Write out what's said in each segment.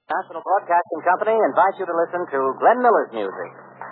National Broadcasting Company invites you to listen to Glenn Miller's music.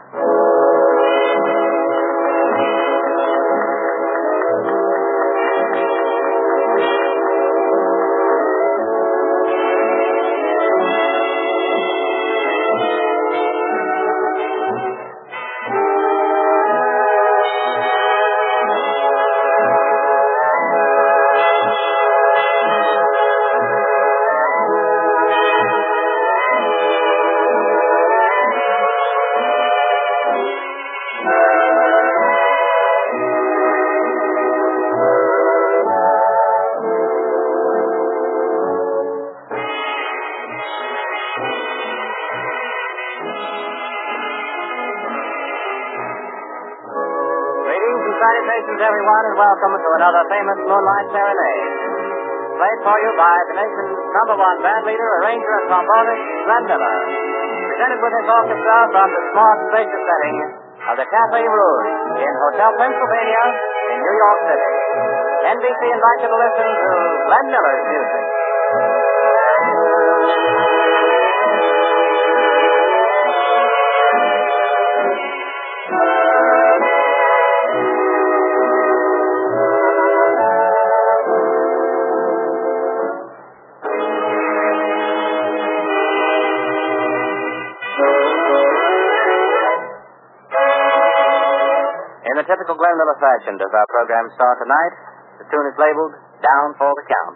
Salutations, everyone, and welcome to another famous Moonlight Serenade. Played for you by the nation's #1 band leader, arranger, and trombonist, Glenn Miller. Presented with his orchestra from the smart, spacious setting of the Cafe Rouge in Hotel Pennsylvania in New York City. NBC invites you to listen to Glenn Miller's music. In the typical Glenn Miller fashion does our program start tonight. The tune is labeled Down for the Count.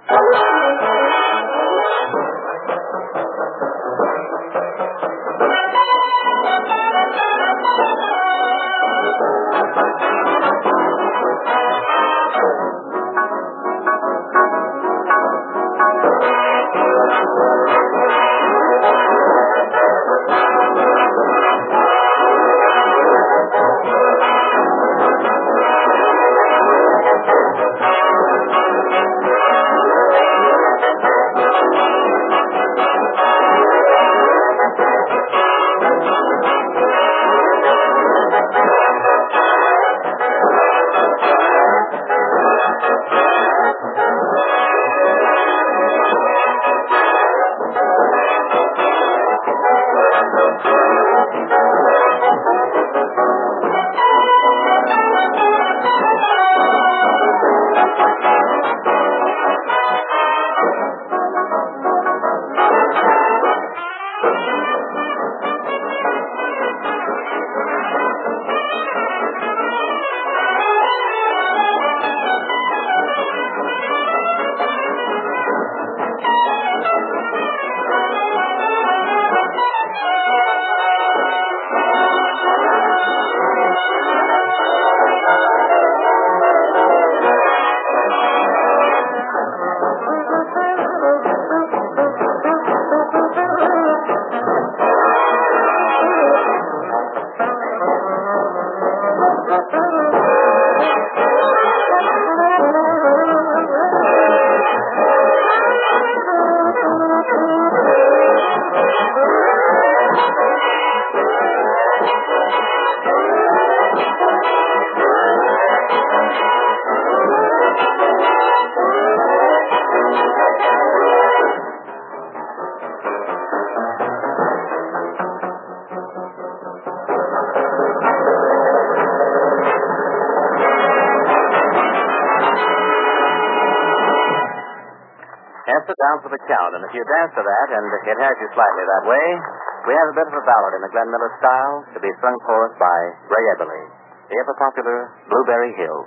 Down for the Count, and if you dance to that, and it has you slightly that way, we have a bit of a ballad in the Glenn Miller style to be sung for us by Ray Eberly, the ever-popular Blueberry Hill.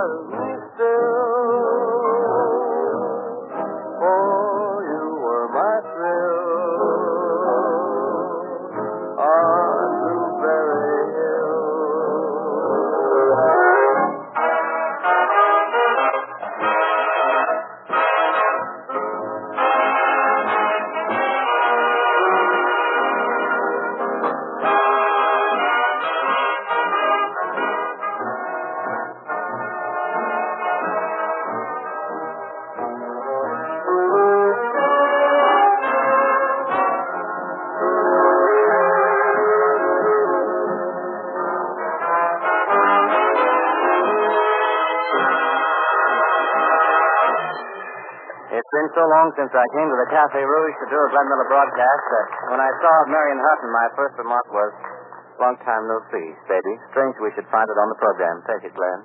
me still. For you were my thrill on Newberry Hill. It's been so long since I came to the Cafe Rouge to do a Glenn Miller broadcast that when I saw Marion Hutton, my first remark was, long time no see, baby. Strange we should find it on the program. Take it, Glenn.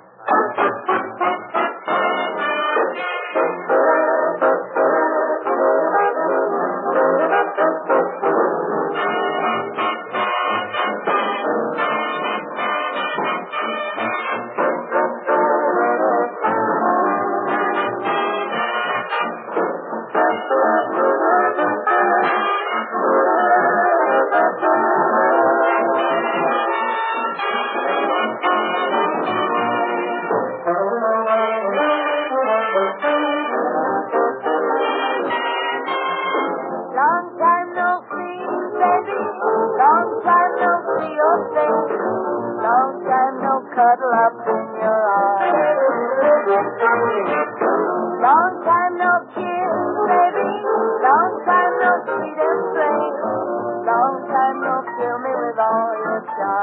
Cuddle up in your arms. Long time no kiss, baby. Long time no sweet embrace. Long time no fill me with all your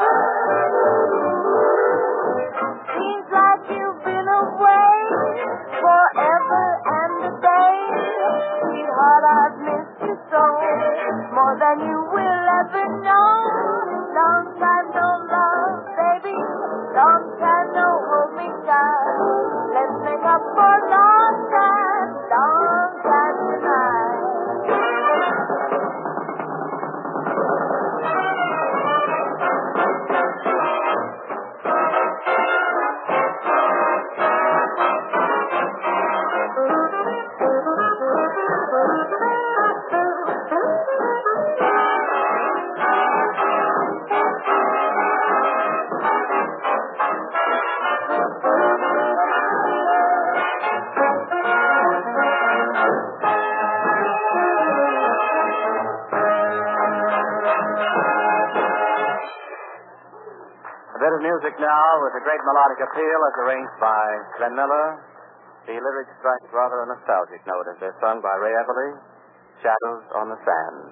charms. Seems like you've been away forever and a day. Sweetheart, I've missed you so, more than you will ever know. Long time no love, baby. Long time no hold me tight. Let's make up for long time tonight. A bit of music now with a great melodic appeal as arranged by Glenn Miller. The lyrics strike rather a nostalgic note as they're sung by Ray Everly, Shadows on the Sand.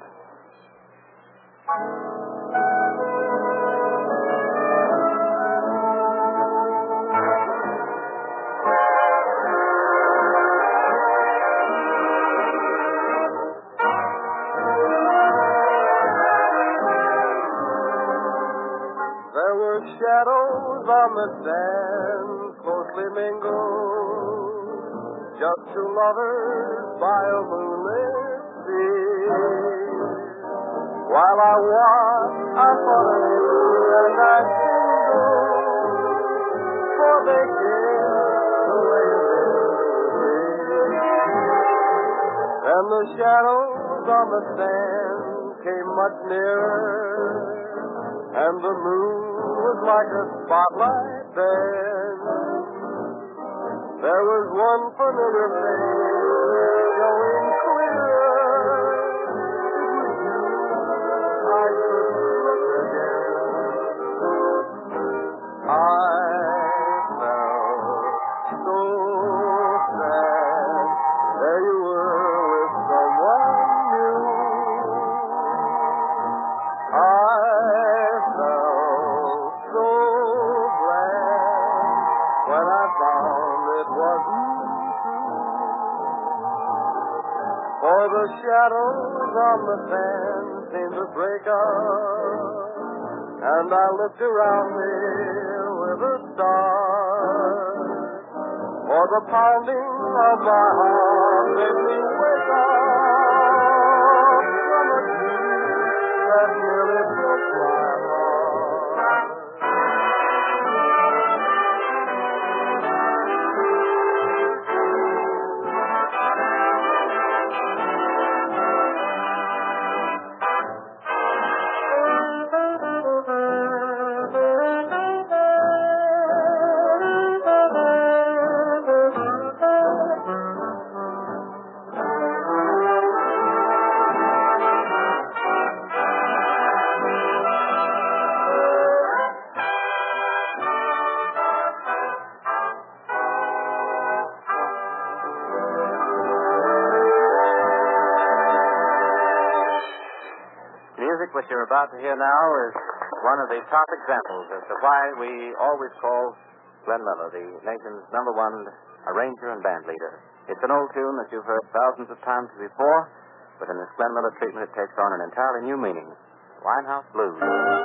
There were shadows on the sand, closely mingled, just two lovers by a moonlit sea. While I watched, I thought of you and I tingled, for they kissed the way you did me. And the shadows on the sand came much nearer, and the moon was like a spotlight then. There was one familiar face showing clearer. I could look again. I felt so sad. There you were with someone new. When I found it wasn't true, for the shadows on the sand seemed to break up, and I looked around me with a start, for the pounding of my heart made me wake up from a dream that nearly broke my heart. you're about to hear now is one of the top examples as to why we always call Glenn Miller the nation's number one arranger and band leader. It's an old tune that you've heard thousands of times before, but in this Glenn Miller treatment it takes on an entirely new meaning. Winehouse Blues.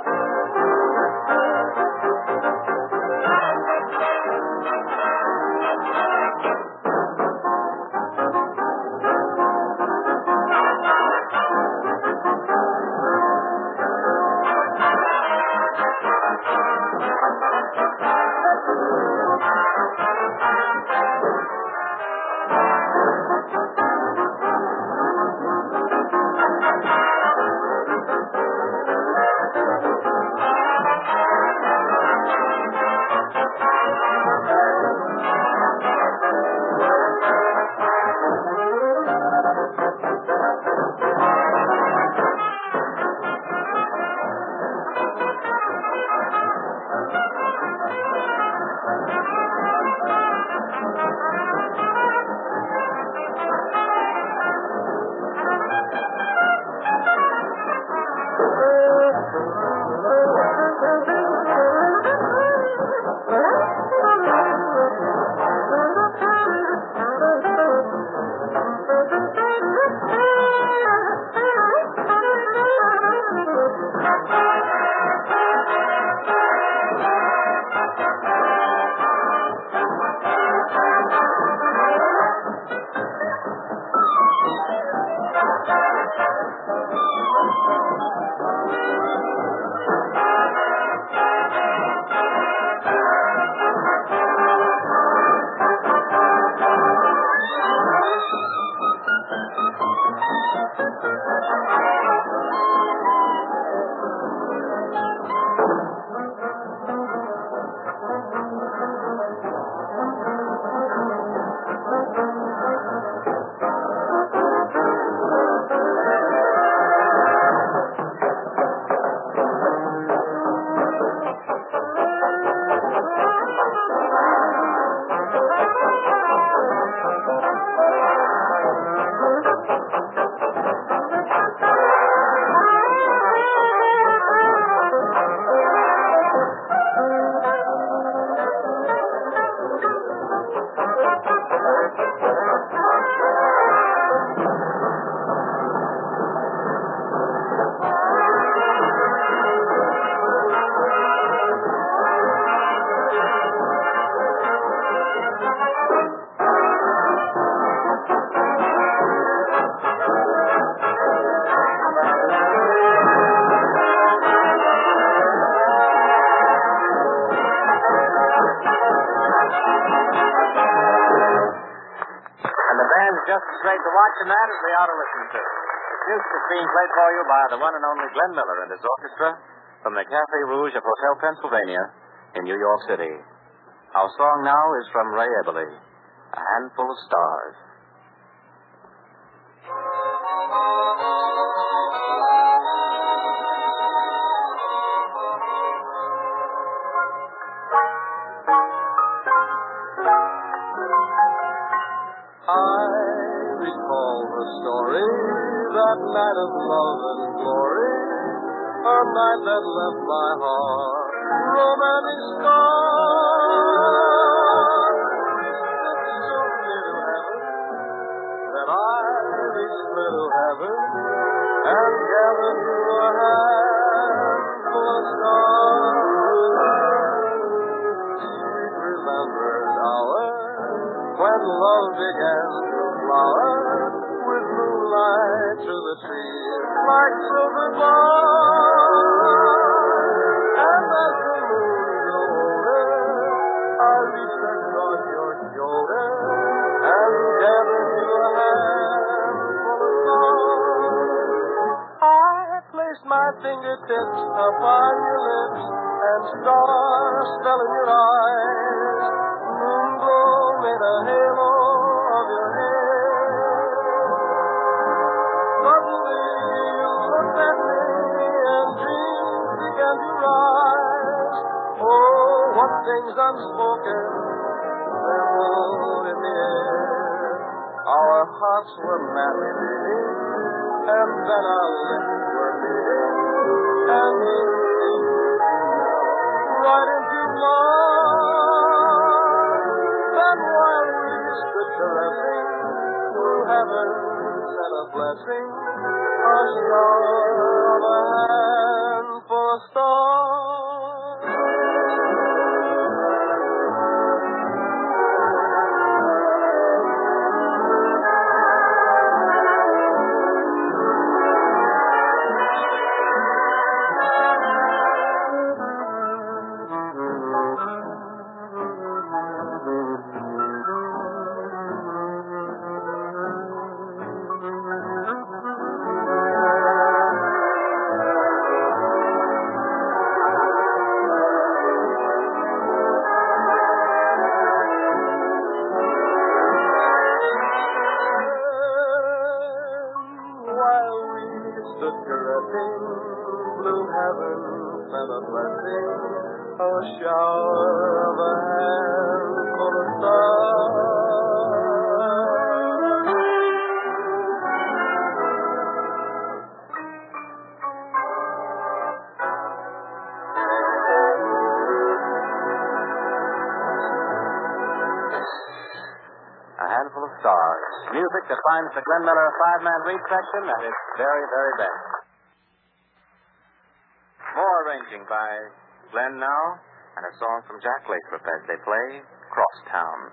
Just as great to watch and that as they ought to listen to. This music is being played for you by the one and only Glenn Miller and his orchestra from the Cafe Rouge of Hotel Pennsylvania in New York City. Our song now is from Ray Eberly, A Handful of Stars. That night of love and glory, a night that left my heart romantic scars. It's so near to heaven that I reached to heaven and gathered you a handful of stars. Sweet remembered hour when love began to flower, with moonlight through the trees like silver bars. And as the moon grew older, I reached across your shoulder and gathered you a handful of stars. I placed my fingertips upon your lips, and stars fell in your eyes. Moonglow made a halo of your hair. Suddenly you looked at me and dreams began to rise. Oh, what things unspoken there moved in the air. Our hearts were madly beating, and then our lips were meeting. and deep right into mine. And while we stood caressing, through heaven sent a blessing, a shower of a handful of stars. Blue heaven sent a blessing, a shower of a handful of stars. A handful of stars. Music that finds the Glenn Miller five-man reed section at its very, very best. More arranging by Glenn now, and a song from Jack Lathrop as they play Crosstown.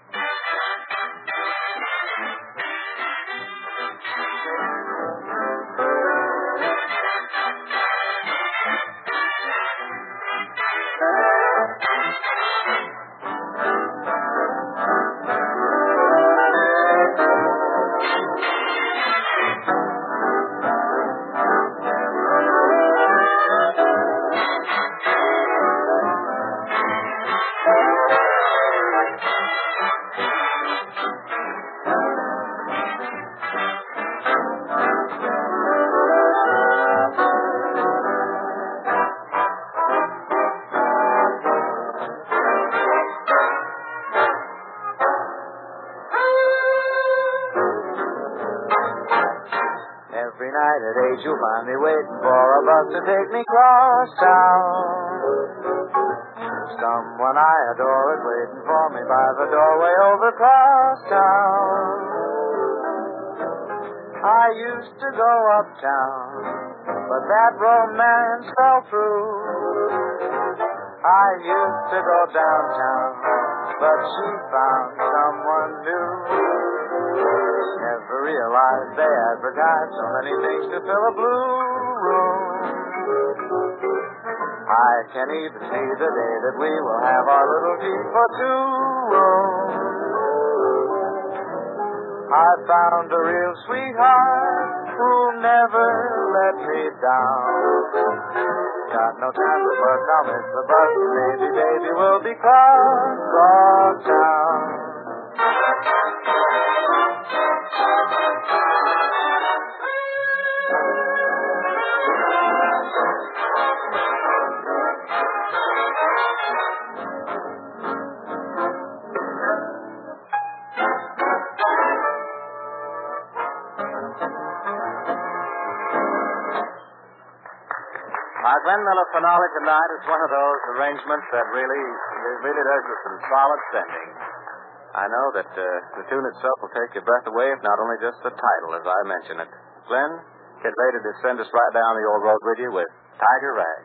Every night at 8 you'll find me waiting for a bus to take me cross town. Someone I adore is waiting for me by the doorway over cross town. I used to go uptown, but that romance fell through. I used to go downtown, but she found someone new. Never realized they advertised so many things to fill a blue room. I can even see the day that we will have our little Jeep for two rooms. I found a real sweetheart who'll never let me down. Got no time to work, I'll miss the bus. Maybe, baby, we'll be cross town. Our Glenn Miller finale tonight is one of those arrangements that really does with some solid sending. I know that the tune itself will take your breath away, if not only just the title, as I mention it. Glenn, get ready to send us right down the old road with you with Tiger Rag.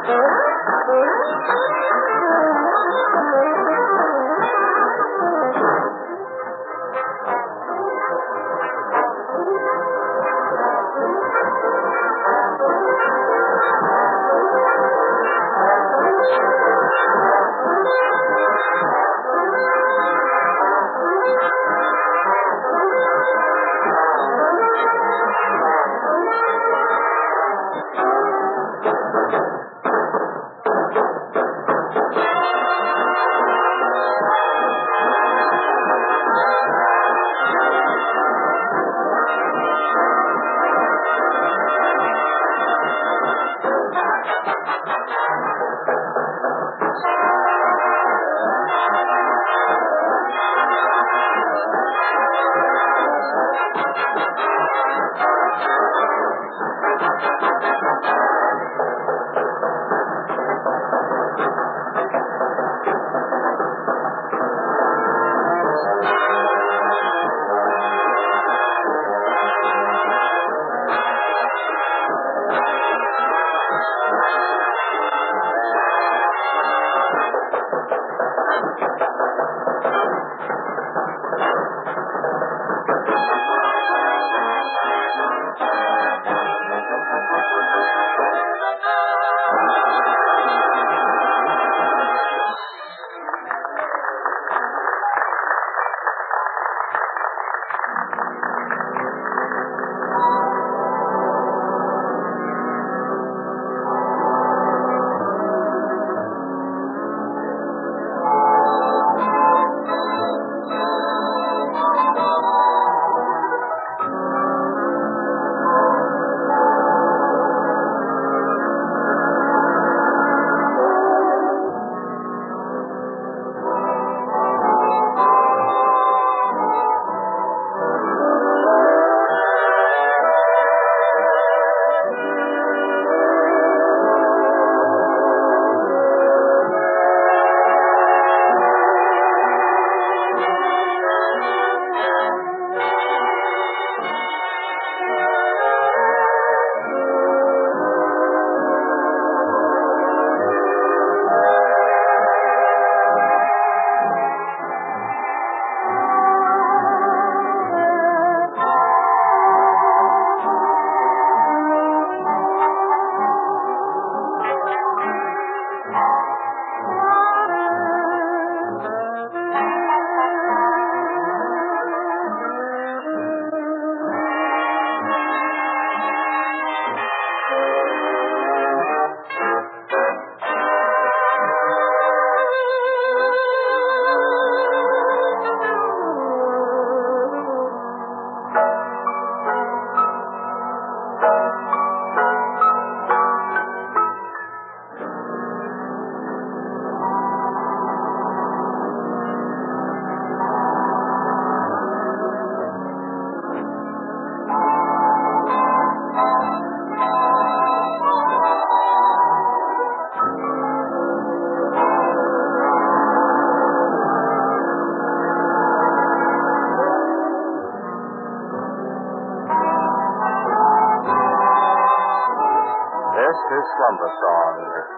is Slumber Song.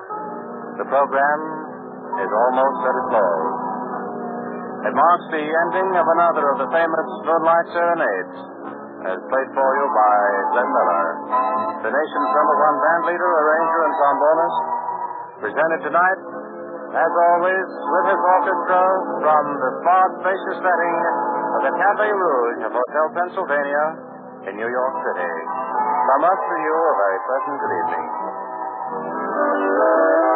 The program is almost at its close. It marks the ending of another of the famous Moonlight Serenades, as played for you by Glenn Miller, the nation's #1 band leader, arranger, and trombonist, presented tonight, as always, with his orchestra from the smart, spacious setting of the Cafe Rouge of Hotel Pennsylvania in New York City. From us to you, a very pleasant good evening.